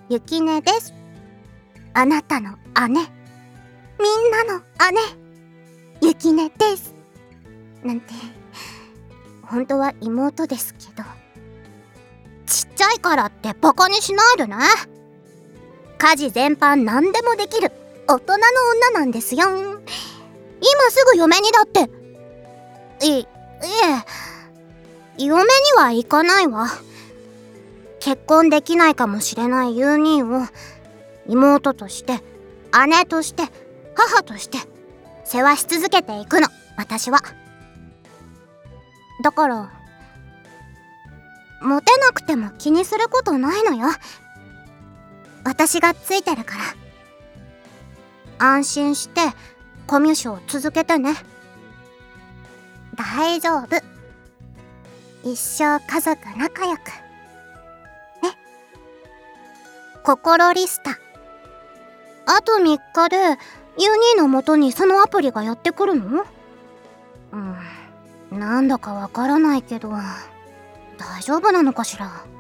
ゆきねです。あなたの姉、みんなの姉、ゆきねです。なんて、本当は妹ですけど。ちっちゃいからってバカにしないでね。家事全般何でもできる大人の女なんですよ。今すぐ嫁にだって。いえ、嫁には行かないわ。結婚できないかもしれないユー兄を妹として姉として母として世話し続けていくの、私は。だからモテなくても気にすることないのよ。私がついてるから。安心してコミュ障続けてね。大丈夫。一生家族仲良くね。心リスタ。あと3日でユニの元にそのアプリがやってくるの？なんだかわからないけど大丈夫なのかしら。